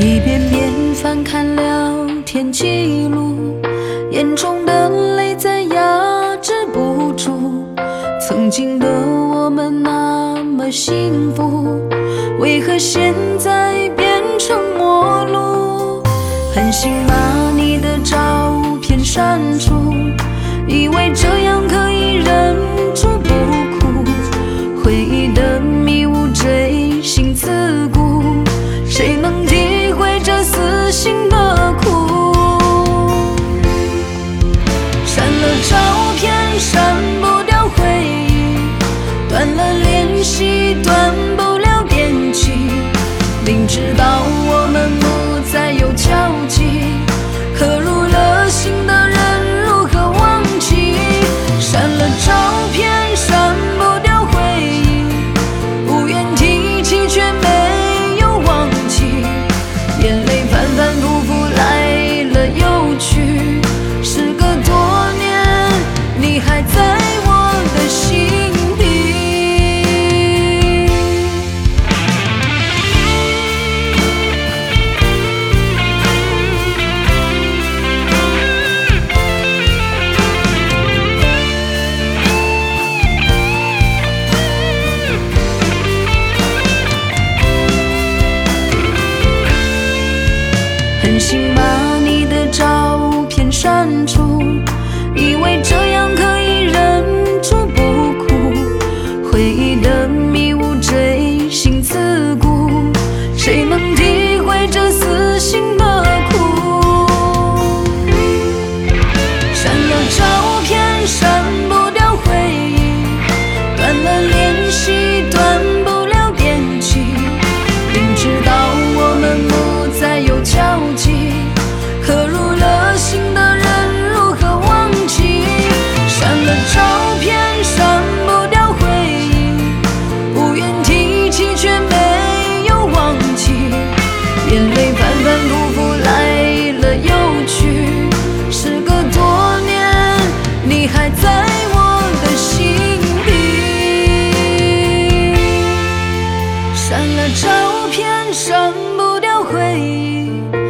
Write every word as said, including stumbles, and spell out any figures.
一遍遍翻看聊天记录，眼中的泪再压制不住。曾经的我们那么幸福，为何现在变成陌路？狠心把你的照片删除，以为这样可以忍住不哭。回忆的迷雾锥心刺骨，谁能体会这撕心的苦？删了照片，删不掉回忆，断了联系，断不了惦记。明知道我们不再有交集，可入了心的人如何忘记？删了照片，删不掉回忆，不愿提起却没有忘记。眼泪反反复复来了又去，时隔多年，你还在我的心底。狠心把你的照片删除，以为这样可以忍住不哭。回忆的迷雾锥心刺骨，谁能体会这撕心的苦？删了照片，删不掉回忆，断了联系，断不了惦记。明知道我们不再有交集，可入了心的人如何忘记？删了照片，删不掉回忆，不愿提起却没有忘记。眼泪反反复复来了又去，时隔多年，你还在我的心底。删了照片，删不掉回忆，